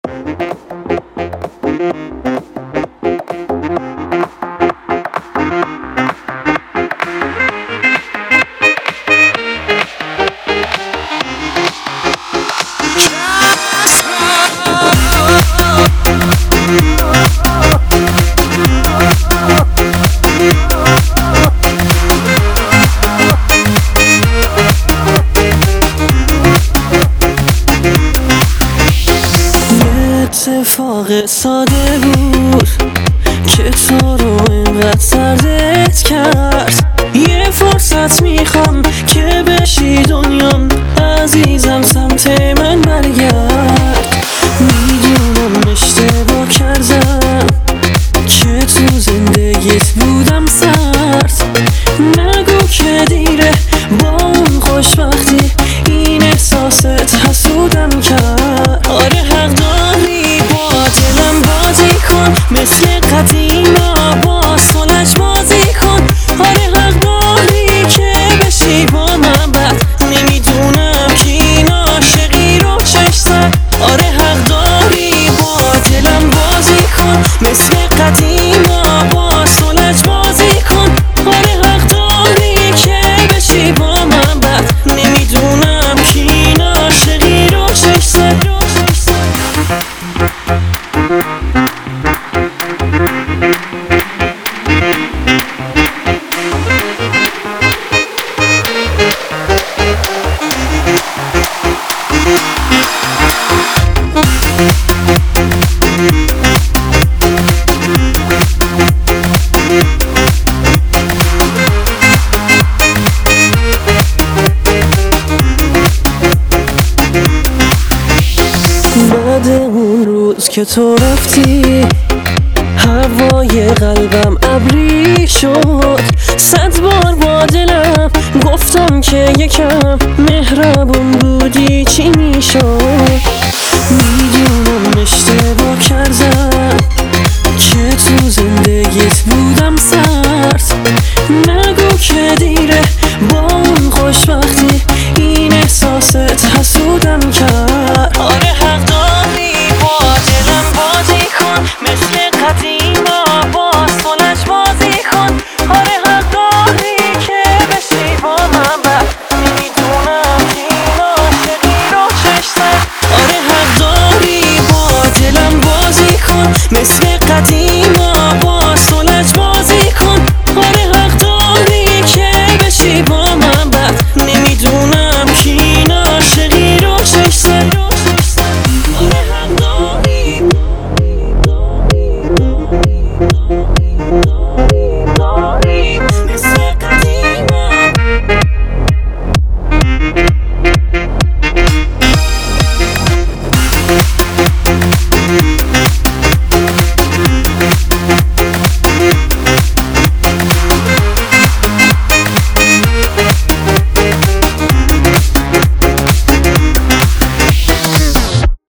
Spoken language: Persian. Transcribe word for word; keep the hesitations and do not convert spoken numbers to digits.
اتفاق ساده بود که تو رو اینقدر سردت کرد. یه فرصت میخوام که بشی دنیام، عزیزم سمت من برگرد. میدونم اشتباه کردم که تو زندگیت بودم سرد. نگو که دیره با اون خوشبختی این احساست حسودم کرد. آره حق داری با دلم بازی کن، مثل قدیما با سالش بازی کن. آره حق داری که بشی با من بد، نمیدونم کی این عاشقی رو چش زد. آره حق داری با دلم بازی کن، مثل قدیما با سالش بازی کن. آره حق داری که بشی با من بد، نمیدونم کی این عاشقی رو چش زد. بعد اون روز که تو رفتی هوای قلبم ابری شد. صد بار با دلم گفتم که یکم مهربون بودی چی میشد. میدونم اشتباه کردم که تو زندگیت بودم سرد. نگو که دیره با اون خوشبختی این احساست حسودم کرد. آره حق داری با دلم بازی کن، مثل قدیما با سالش بازی کن. آره حق داری که بشی با من بد، نمیدونم کی این عاشقی رو چش زد. آره حق داری با دلم بازی کن، مثل قدیما